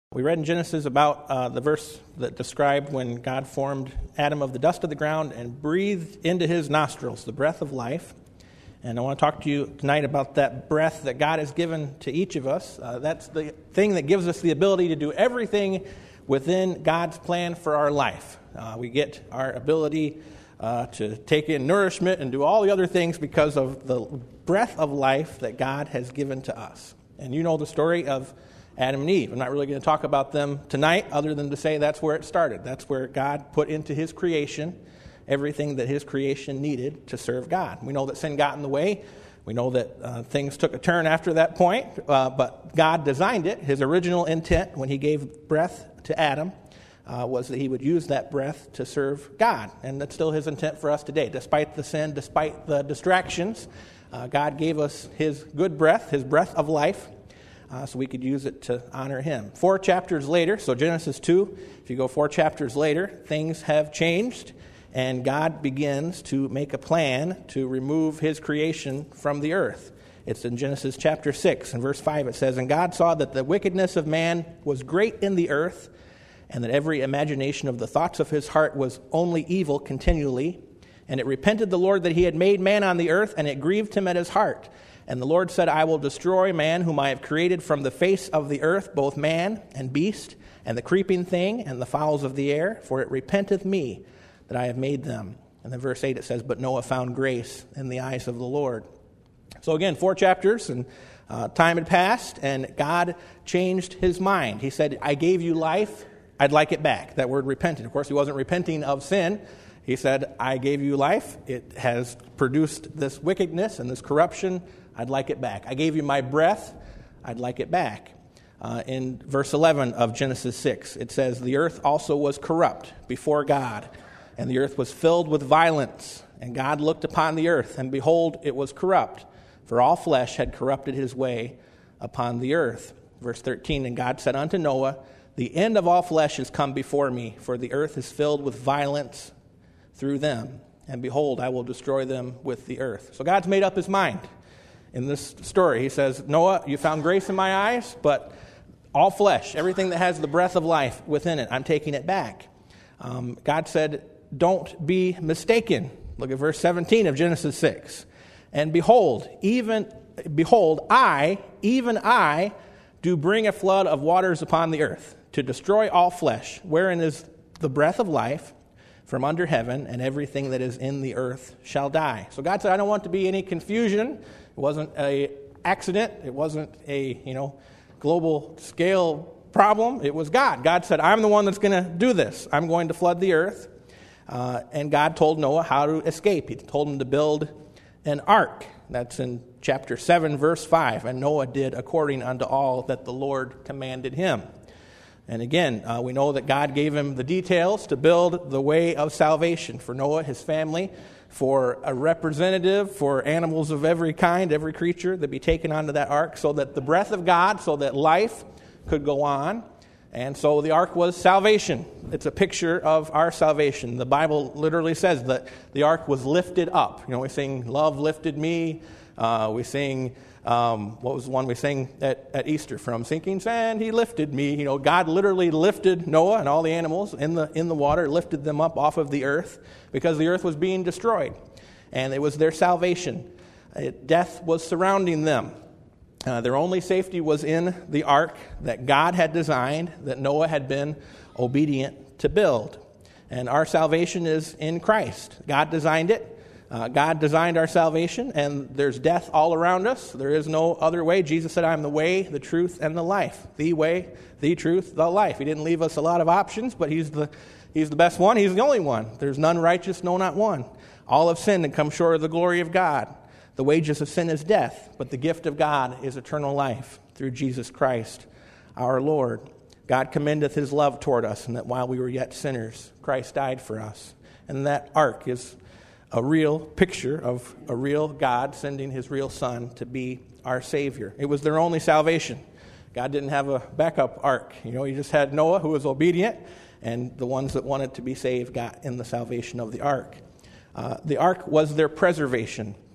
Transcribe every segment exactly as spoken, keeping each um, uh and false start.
We read in Genesis about uh, the verse that described when God formed Adam of the dust of the ground and breathed into his nostrils the breath of life. And I want to talk to you tonight about that breath that God has given to each of us. Uh, that's the thing that gives us the ability to do everything within God's plan for our life. Uh, we get our ability uh, to take in nourishment and do all the other things because of the breath of life that God has given to us. And you know the story of Adam and Eve. I'm not really going to talk about them tonight other than to say that's where it started. That's where God put into his creation everything that his creation needed to serve God. We know that sin got in the way. We know that uh, things took a turn after that point, uh, but God designed it. His original intent when he gave breath to Adam uh, was that he would use that breath to serve God. And that's still his intent for us today. Despite the sin, despite the distractions, uh, God gave us his good breath, his breath of life, Uh, so we could use it to honor him. Four chapters later, so Genesis two, if you go four chapters later, things have changed, and God begins to make a plan to remove his creation from the earth. It's in Genesis chapter six, and verse five it says, "And God saw that the wickedness of man was great in the earth, and that every imagination of the thoughts of his heart was only evil continually. And it repented the Lord that he had made man on the earth, and it grieved him at his heart. And the Lord said, I will destroy man whom I have created from the face of the earth, both man and beast, and the creeping thing, and the fowls of the air, for it repenteth me that I have made them." And then verse eight it says, "But Noah found grace in the eyes of the Lord." So again, four chapters, and uh, time had passed, and God changed his mind. He said, I gave you life, I'd like it back. That word repented. Of course, he wasn't repenting of sin. He said, I gave you life. It has produced this wickedness and this corruption. I'd like it back. I gave you my breath. I'd like it back. Uh, in verse eleven of Genesis six, it says, "The earth also was corrupt before God, and the earth was filled with violence. And God looked upon the earth, and behold, it was corrupt, for all flesh had corrupted his way upon the earth." Verse thirteen, "And God said unto Noah, The end of all flesh is come before me, for the earth is filled with violence through them. And behold, I will destroy them with the earth." So God's made up his mind. In this story, he says, Noah, you found grace in my eyes, but all flesh, everything that has the breath of life within it, I'm taking it back. Um, God said, don't be mistaken. Look at verse seventeen of Genesis six. "And behold, even behold, I, even I, do bring a flood of waters upon the earth, to destroy all flesh, wherein is the breath of life from under heaven, and everything that is in the earth shall die." So God said, I don't want to be any confusion. It wasn't an accident. It wasn't a, you know, global scale problem. It was God. God said, I'm the one that's going to do this. I'm going to flood the earth. Uh, and God told Noah how to escape. He told him to build an ark. That's in chapter seven, verse five. "And Noah did according unto all that the Lord commanded him." And again, uh, we know that God gave him the details to build the way of salvation for Noah, his family, for a representative, for animals of every kind, every creature that be taken onto that ark, so that the breath of God, so that life could go on. And so the ark was salvation. It's a picture of our salvation. The Bible literally says that the ark was lifted up. You know, we sing, "Love lifted me." Uh, we sing, um, what was the one we sang at, at Easter from? "Sinking sand, he lifted me." You know, God literally lifted Noah and all the animals in the in the water, lifted them up off of the earth because the earth was being destroyed. And it was their salvation. It, death was surrounding them. Uh, their only safety was in the ark that God had designed, that Noah had been obedient to build. And our salvation is in Christ. God designed it. Uh, God designed our salvation, and there's death all around us. There is no other way. Jesus said, I'm the way, the truth, and the life. The way, the truth, the life. He didn't leave us a lot of options, but he's the he's the best one. He's the only one. There's none righteous, no, not one. All have sinned and come short of the glory of God. The wages of sin is death, but the gift of God is eternal life through Jesus Christ, our Lord. God commendeth his love toward us, and that while we were yet sinners, Christ died for us. And that ark is a real picture of a real God sending his real Son to be our Savior. It was their only salvation. God didn't have a backup ark. You know, he just had Noah, who was obedient, and the ones that wanted to be saved got in the salvation of the ark. Uh, the ark was their preservation.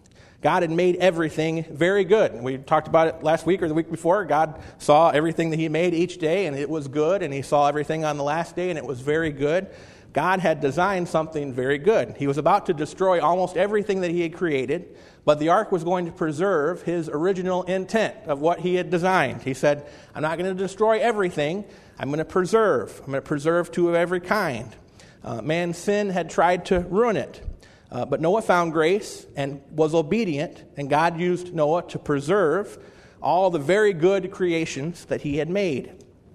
God had made everything very good. And we talked about it last week or the week before. God saw everything that he made each day, and it was good. And he saw everything on the last day, and it was very good. God had designed something very good. He was about to destroy almost everything that he had created, but the ark was going to preserve his original intent of what he had designed. He said, I'm not going to destroy everything. I'm going to preserve. I'm going to preserve two of every kind. Uh, man's sin had tried to ruin it. Uh, but Noah found grace and was obedient, and God used Noah to preserve all the very good creations that he had made.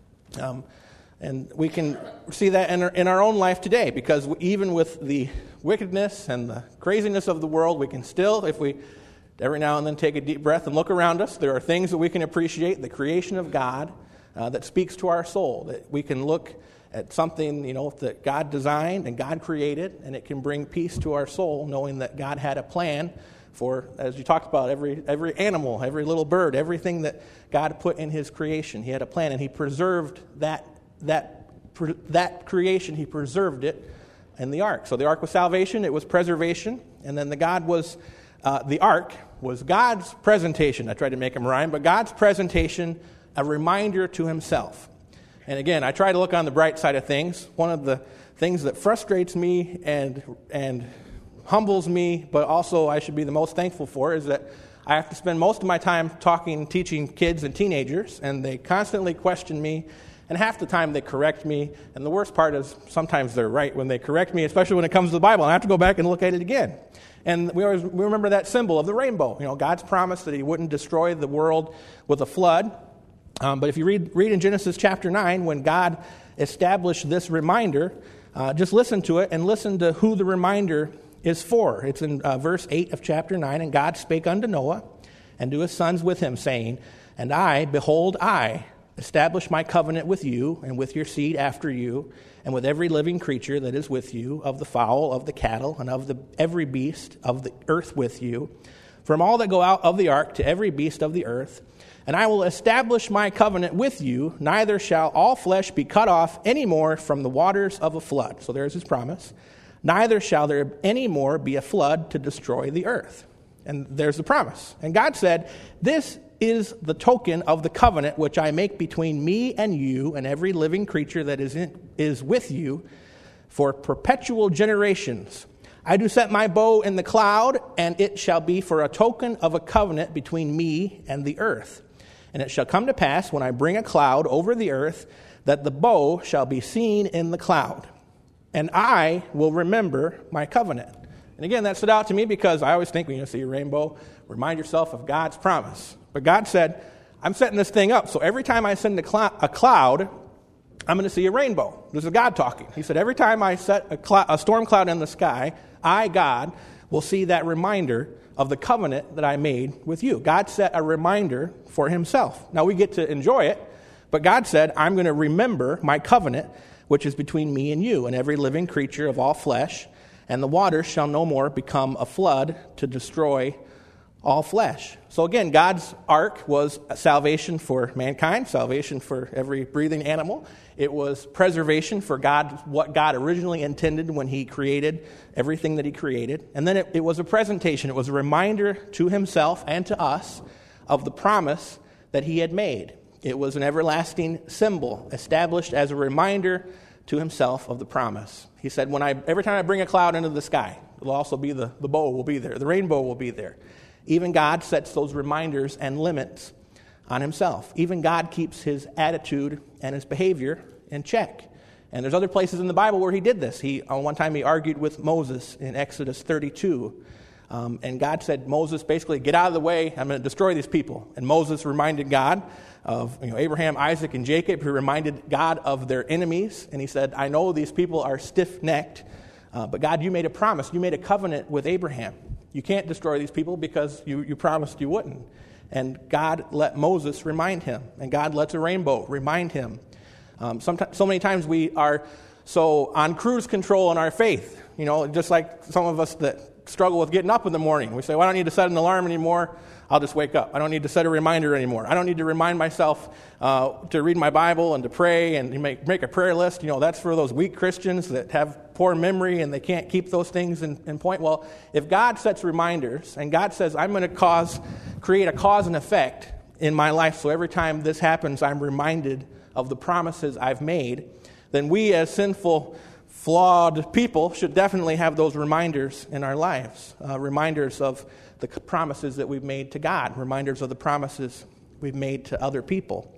Um, and we can see that in our, in our own life today, because even with the wickedness and the craziness of the world, we can still, if we every now and then take a deep breath and look around us, there are things that we can appreciate, the creation of God uh, that speaks to our soul, that we can look at something, you know, that God designed and God created, and it can bring peace to our soul, knowing that God had a plan for, as you talked about, every every animal, every little bird, everything that God put in his creation. He had a plan, and he preserved that that that creation. He preserved it in the ark. So the ark was salvation, it was preservation, and then the God was uh, the ark was God's presentation. I tried to make him rhyme, but God's presentation, a reminder to himself. And again, I try to look on the bright side of things. One of the things that frustrates me and and humbles me, but also I should be the most thankful for, is that I have to spend most of my time talking, teaching kids and teenagers, and they constantly question me, and half the time they correct me. And the worst part is sometimes they're right when they correct me, especially when it comes to the Bible, and I have to go back and look at it again. And we always we remember that symbol of the rainbow. You know, God's promise that he wouldn't destroy the world with a flood. Um, but if you read read in Genesis chapter nine, when God established this reminder, uh, just listen to it and listen to who the reminder is for. It's in uh, verse eight of chapter nine. And God spake unto Noah and to his sons with him, saying, And I, behold, I establish my covenant with you and with your seed after you, and with every living creature that is with you, of the fowl, of the cattle, and of the every beast of the earth with you, from all that go out of the ark to every beast of the earth. And I will establish my covenant with you, neither shall all flesh be cut off any more from the waters of a flood. So there's his promise. Neither shall there any more be a flood to destroy the earth. And there's the promise. And God said, This is the token of the covenant which I make between me and you and every living creature that is in, is with you for perpetual generations. I do set my bow in the cloud, and it shall be for a token of a covenant between me and the earth. And it shall come to pass, when I bring a cloud over the earth, that the bow shall be seen in the cloud. And I will remember my covenant. And again, that stood out to me because I always think when you see a rainbow, remind yourself of God's promise. But God said, I'm setting this thing up, so every time I send a, cl- a cloud, I'm going to see a rainbow. This is God talking. He said, every time I set a, cl- a storm cloud in the sky, I, God, will see that reminder of the covenant that I made with you. God set a reminder for himself. Now we get to enjoy it, but God said, I'm going to remember my covenant, which is between me and you and every living creature of all flesh, and the waters shall no more become a flood to destroy all flesh. So again, God's ark was salvation for mankind, salvation for every breathing animal. It was preservation for God, what God originally intended when he created everything that he created. And then it, it was a presentation. It was a reminder to himself and to us of the promise that he had made. It was an everlasting symbol established as a reminder to himself of the promise. He said, when I every time I bring a cloud into the sky, it'll also be the, the bow will be there, the rainbow will be there. Even God sets those reminders and limits on himself. Even God keeps his attitude and his behavior in check. And there's other places in the Bible where he did this. He on one time he argued with Moses in Exodus thirty-two. Um, and God said, Moses, basically, get out of the way. I'm going to destroy these people. And Moses reminded God of you know, Abraham, Isaac, and Jacob. He reminded God of their enemies. And he said, I know these people are stiff-necked, uh, but God, you made a promise. You made a covenant with Abraham. You can't destroy these people because you, you promised you wouldn't. And God let Moses remind him. And God lets a rainbow remind him. Um, sometimes, so many times we are so on cruise control in our faith. You know, just like some of us that struggle with getting up in the morning. We say, well, I don't need to set an alarm anymore. I'll just wake up. I don't need to set a reminder anymore. I don't need to remind myself uh, to read my Bible and to pray and to make, make a prayer list. You know, that's for those weak Christians that have poor memory and they can't keep those things in, in point. Well, if God sets reminders and God says, I'm going to cause, create a cause and effect in my life, so every time this happens, I'm reminded of the promises I've made, then we as sinful, flawed people should definitely have those reminders in our lives, uh, reminders of the promises that we've made to God, reminders of the promises we've made to other people.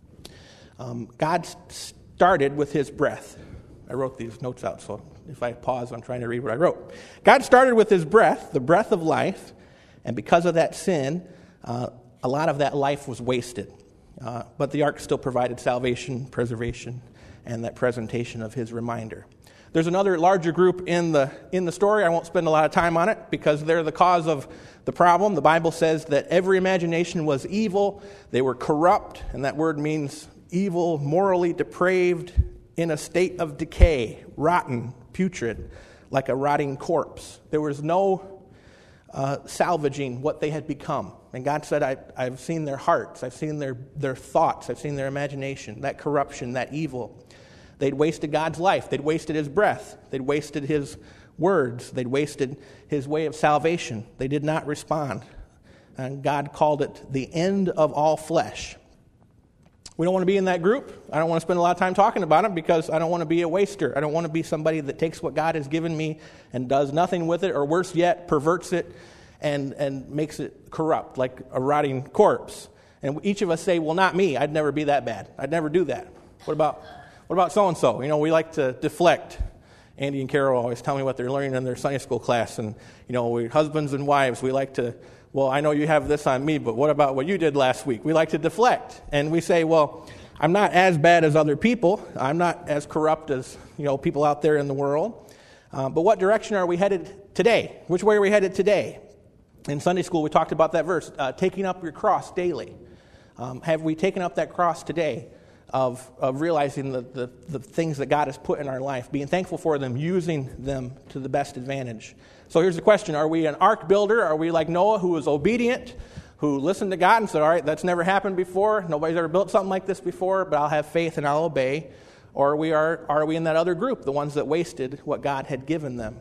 Um, God started with his breath. I wrote these notes out, so if I pause, I'm trying to read what I wrote. God started with his breath, the breath of life, and because of that sin, uh, a lot of that life was wasted. Uh, but the ark still provided salvation, preservation, and that presentation of his reminder. There's another larger group in the in the story. I won't spend a lot of time on it because they're the cause of the problem. The Bible says that every imagination was evil. They were corrupt, and that word means evil, morally depraved, in a state of decay, rotten, putrid, like a rotting corpse. There was no uh, salvaging what they had become. And God said, I, I've seen their hearts, I've seen their, their thoughts, I've seen their imagination, that corruption, that evil. They'd wasted God's life. They'd wasted his breath. They'd wasted his words. They'd wasted his way of salvation. They did not respond. And God called it the end of all flesh. We don't want to be in that group. I don't want to spend a lot of time talking about it because I don't want to be a waster. I don't want to be somebody that takes what God has given me and does nothing with it, or worse yet, perverts it and, and makes it corrupt, like a rotting corpse. And each of us say, well, not me. I'd never be that bad. I'd never do that. What about... What about so-and-so? You know, we like to deflect. Andy and Carol always tell me what they're learning in their Sunday school class. And, you know, we husbands and wives, we like to, well, I know you have this on me, but what about what you did last week? We like to deflect. And we say, well, I'm not as bad as other people. I'm not as corrupt as, you know, people out there in the world. Uh, but what direction are we headed today? Which way are we headed today? In Sunday school, we talked about that verse, uh, taking up your cross daily. Um, have we taken up that cross today? Of, of realizing the, the, the things that God has put in our life, being thankful for them, using them to the best advantage. So here's the question. Are we an ark builder? Are we like Noah, who was obedient, who listened to God and said, all right, that's never happened before. Nobody's ever built something like this before, but I'll have faith and I'll obey. Or are we, are, are we in that other group, the ones that wasted what God had given them?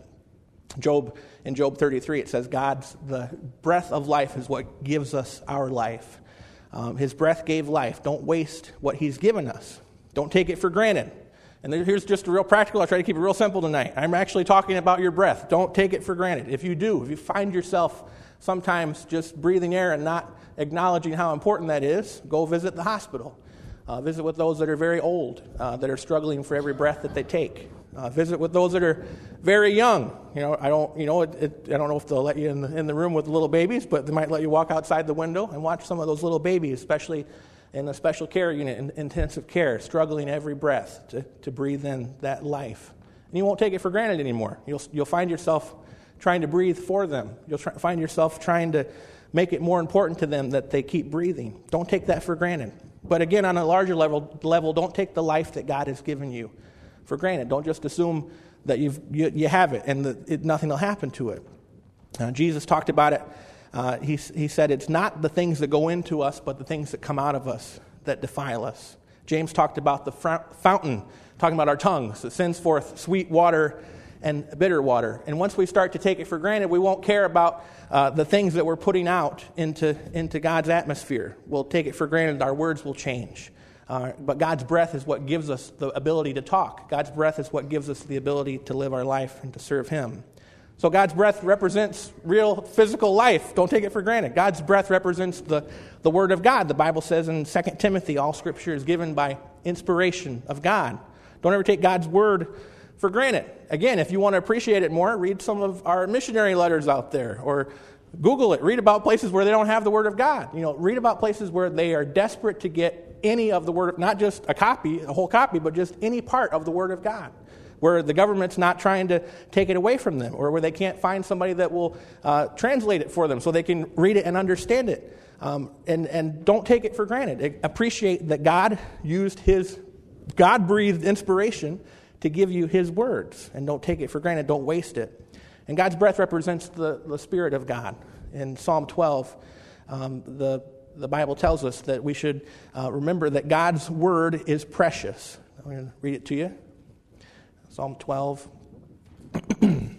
Job, in Job thirty-three, it says, God's, the breath of life is what gives us our life. Um, his breath gave life. Don't waste what he's given us. Don't take it for granted. And here's just a real practical. I'll try to keep it real simple tonight. I'm actually talking about your breath. Don't take it for granted. If you do, if you find yourself sometimes just breathing air and not acknowledging how important that is, go visit the hospital. Uh, visit with those that are very old, uh, that are struggling for every breath that they take. Uh, visit with those that are very young. You know, I don't, you know, it, it, I don't know if they'll let you in the, in the room with little babies, but they might let you walk outside the window and watch some of those little babies, especially in a special care unit, in intensive care, struggling every breath to, to breathe in that life. And you won't take it for granted anymore. You'll you'll find yourself trying to breathe for them. You'll try, find yourself trying to make it more important to them that they keep breathing. Don't take that for granted. But again, on a larger level, level, don't take the life that God has given you for granted. Don't just assume that you've, you you have it and that it, nothing will happen to it. Uh, Jesus talked about it. Uh, he, he said it's not the things that go into us, but the things that come out of us that defile us. James talked about the fountain, talking about our tongues, that sends forth sweet water and bitter water. And once we start to take it for granted, we won't care about uh, the things that we're putting out into, into God's atmosphere. We'll take it for granted. Our words will change. Uh, but God's breath is what gives us the ability to talk. God's breath is what gives us the ability to live our life and to serve Him. So God's breath represents real physical life. Don't take it for granted. God's breath represents the, the Word of God. The Bible says in Second Timothy, all Scripture is given by inspiration of God. Don't ever take God's Word for granted. Again, if you want to appreciate it more, read some of our missionary letters out there, or Google it. Read about places where they don't have the Word of God. You know, read about places where they are desperate to get any of the Word, not just a copy, a whole copy, but just any part of the Word of God, where the government's not trying to take it away from them, or where they can't find somebody that will uh, translate it for them so they can read it and understand it. Um, and, and don't take it for granted. Appreciate that God used His God-breathed inspiration to give you His words, and don't take it for granted. Don't waste it. And God's breath represents the, the Spirit of God. In Psalm twelve, um, the, the Bible tells us that we should uh, remember that God's word is precious. I'm going to read it to you. Psalm twelve and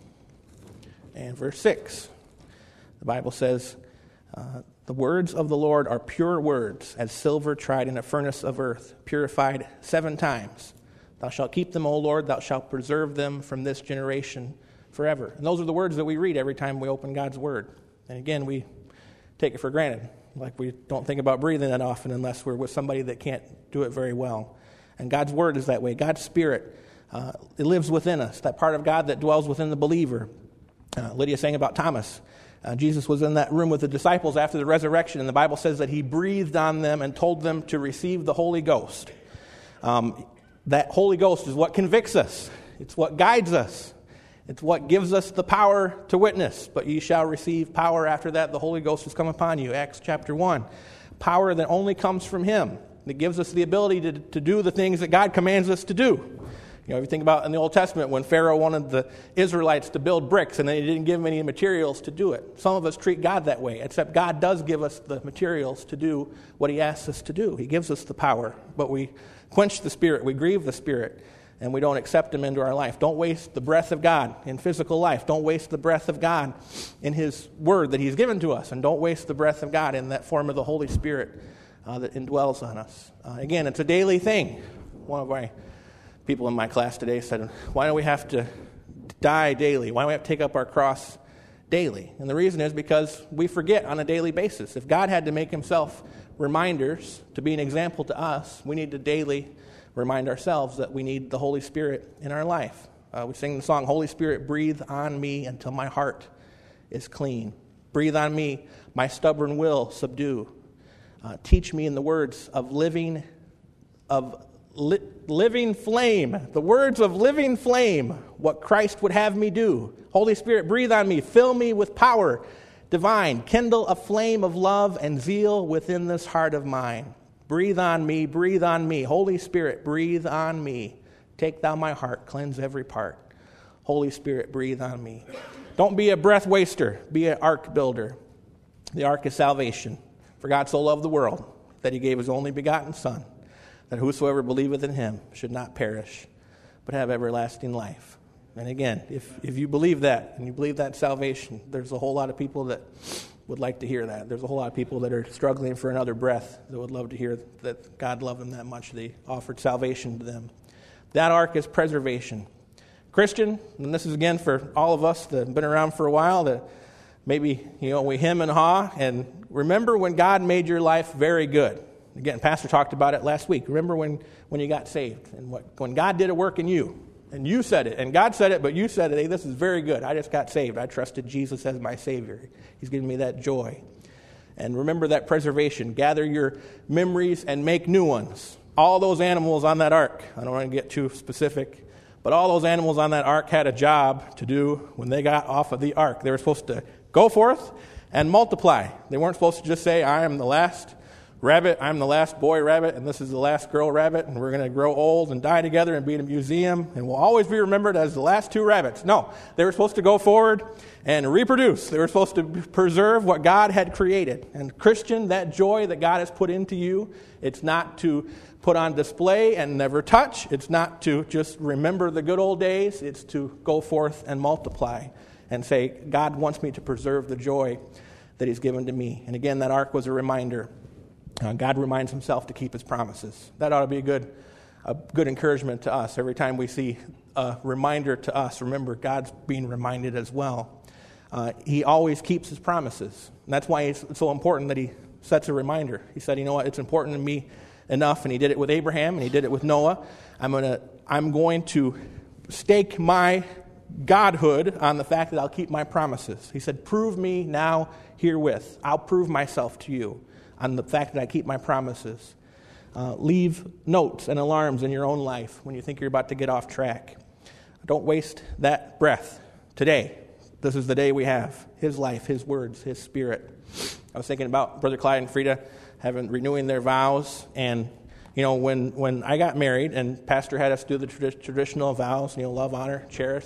verse six. The Bible says, uh, the words of the Lord are pure words, as silver tried in a furnace of earth, purified seven times. Thou shalt keep them, O Lord, thou shalt preserve them from this generation forever. And those are the words that we read every time we open God's word. And again, we take it for granted. Like we don't think about breathing that often unless we're with somebody that can't do it very well. And God's word is that way. God's Spirit, uh, it lives within us, that part of God that dwells within the believer. Uh, Lydia sang about Thomas. Uh, Jesus was in that room with the disciples after the resurrection, and the Bible says that he breathed on them and told them to receive the Holy Ghost. Um, that Holy Ghost is what convicts us. It's what guides us. It's what gives us the power to witness. But ye shall receive power after that. The Holy Ghost has come upon you. Acts chapter one. Power that only comes from him. That gives us the ability to, to do the things that God commands us to do. You know, if you think about in the Old Testament when Pharaoh wanted the Israelites to build bricks and they didn't give them any materials to do it. Some of us treat God that way, except God does give us the materials to do what he asks us to do. He gives us the power, but we quench the Spirit, we grieve the Spirit, and we don't accept him into our life. Don't waste the breath of God in physical life. Don't waste the breath of God in his word that he's given to us, and don't waste the breath of God in that form of the Holy Spirit uh, that indwells on us. Uh, again, it's a daily thing. One of my people in my class today said, why do we have to die daily? Why do we have to take up our cross daily? And the reason is because we forget on a daily basis. If God had to make himself reminders to be an example to us, we need to daily remind ourselves that we need the Holy Spirit in our life. Uh, we sing the song, Holy Spirit, breathe on me until my heart is clean. Breathe on me, my stubborn will subdue. Uh, teach me in the words of living, of li- living flame, the words of living flame, what Christ would have me do. Holy Spirit, breathe on me, fill me with power divine, kindle a flame of love and zeal within this heart of mine. Breathe on me, breathe on me. Holy Spirit, breathe on me. Take thou my heart, cleanse every part. Holy Spirit, breathe on me. Don't be a breath waster, be an ark builder. The ark is salvation. For God so loved the world that he gave his only begotten Son, that whosoever believeth in him should not perish, but have everlasting life. And again, if, if you believe that, and you believe that salvation, there's a whole lot of people that would like to hear that. There's a whole lot of people that are struggling for another breath that would love to hear that God loved them that much that he offered salvation to them. That ark is preservation. Christian, and this is again for all of us that have been around for a while, that maybe, you know, we hem and haw, and remember when God made your life very good. Again, Pastor talked about it last week. Remember when, when you got saved, and what, when God did a work in you, and you said it, and God said it, but you said it, hey, this is very good. I just got saved. I trusted Jesus as my Savior. He's given me that joy. And remember that preservation. Gather your memories and make new ones. All those animals on that ark, I don't want to get too specific, but all those animals on that ark had a job to do when they got off of the ark. They were supposed to go forth and multiply. They weren't supposed to just say, I am the last rabbit, I'm the last boy rabbit, and this is the last girl rabbit, and we're going to grow old and die together and be in a museum, and we'll always be remembered as the last two rabbits. No, they were supposed to go forward and reproduce. They were supposed to preserve what God had created. And Christian, that joy that God has put into you, it's not to put on display and never touch. It's not to just remember the good old days. It's to go forth and multiply and say, God wants me to preserve the joy that he's given to me. And again, that ark was a reminder. Uh, God reminds himself to keep his promises. That ought to be a good, a good encouragement to us. Every time we see a reminder to us, remember God's being reminded as well. Uh, he always keeps his promises. And that's why it's so important that he sets a reminder. He said, you know what, it's important to me enough, and he did it with Abraham, and he did it with Noah. I'm gonna, I'm going to stake my godhood on the fact that I'll keep my promises. He said, prove me now herewith. I'll prove myself to you on the fact that I keep my promises. Uh, leave notes and alarms in your own life when you think you're about to get off track. Don't waste that breath today. This is the day we have. His life, his words, his spirit. I was thinking about Brother Clyde and Frida having renewing their vows, and you know, when, when I got married and Pastor had us do the tradi- traditional vows, you know, love, honor, cherish,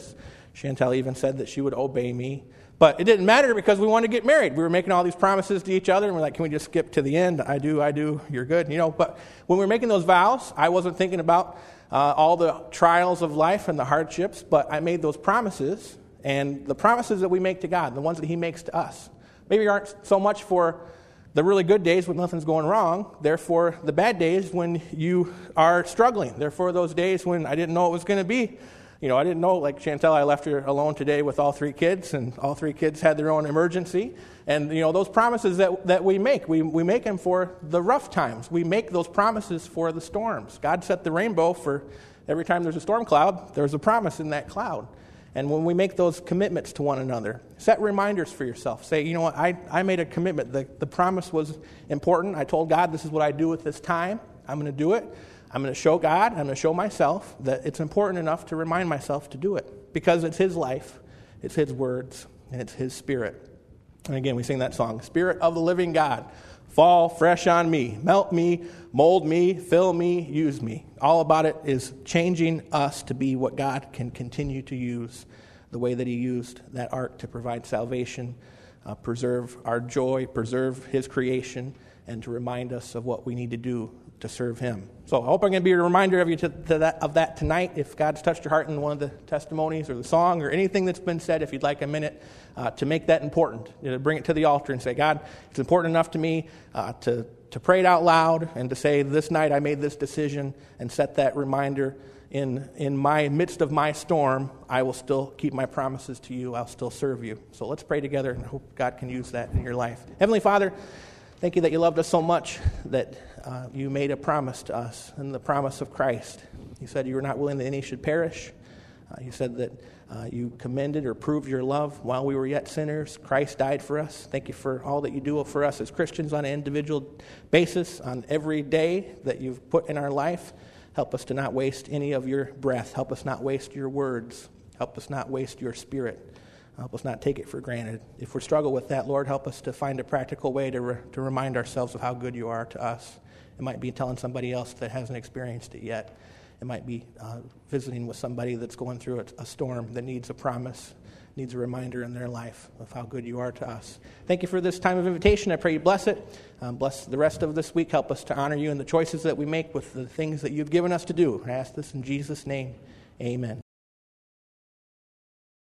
Chantel even said that she would obey me. But it didn't matter because we wanted to get married. We were making all these promises to each other, and we're like, can we just skip to the end? I do, I do, you're good. You know. But when we were making those vows, I wasn't thinking about uh, all the trials of life and the hardships, but I made those promises, and the promises that we make to God, the ones that he makes to us, maybe aren't so much for the really good days when nothing's going wrong. They're for the bad days when you are struggling. They're for those days when I didn't know it was going to be. You know, I didn't know, like Chantel, I left her alone today with all three kids, and all three kids had their own emergency. And, you know, those promises that, that we make, we, we make them for the rough times. We make those promises for the storms. God set the rainbow for every time there's a storm cloud, there's a promise in that cloud. And when we make those commitments to one another, set reminders for yourself. Say, you know what, I, I made a commitment. The, the promise was important. I told God this is what I do with this time. I'm going to do it. I'm going to show God, I'm going to show myself that it's important enough to remind myself to do it. Because it's his life, it's his words, and it's his spirit. And again, we sing that song, Spirit of the living God, fall fresh on me, melt me, mold me, fill me, use me. All about it is changing us to be what God can continue to use, the way that he used that ark to provide salvation, uh, preserve our joy, preserve his creation, and to remind us of what we need to do to serve him. So I hope I'm going to be a reminder of you to, to that, of that tonight. If God's touched your heart in one of the testimonies or the song or anything that's been said, if you'd like a minute uh, to make that important, you know, bring it to the altar and say, God, it's important enough to me uh, to, to pray it out loud and to say, this night I made this decision, and set that reminder in, in my midst of my storm. I will still keep my promises to you. I'll still serve you. So let's pray together, and hope God can use that in your life. Heavenly Father, thank you that you loved us so much that uh, you made a promise to us, and the promise of Christ. You said you were not willing that any should perish. Uh, you said that uh, you commended or proved your love while we were yet sinners. Christ died for us. Thank you for all that you do for us as Christians on an individual basis, on every day that you've put in our life. Help us to not waste any of your breath. Help us not waste your words. Help us not waste your spirit. Help us not take it for granted. If we struggle with that, Lord, help us to find a practical way to, re- to remind ourselves of how good you are to us. It might be telling somebody else that hasn't experienced it yet. It might be uh, visiting with somebody that's going through a, a storm that needs a promise, needs a reminder in their life of how good you are to us. Thank you for this time of invitation. I pray you bless it. Um, bless the rest of this week. Help us to honor you in the choices that we make with the things that you've given us to do. I ask this in Jesus' name. Amen.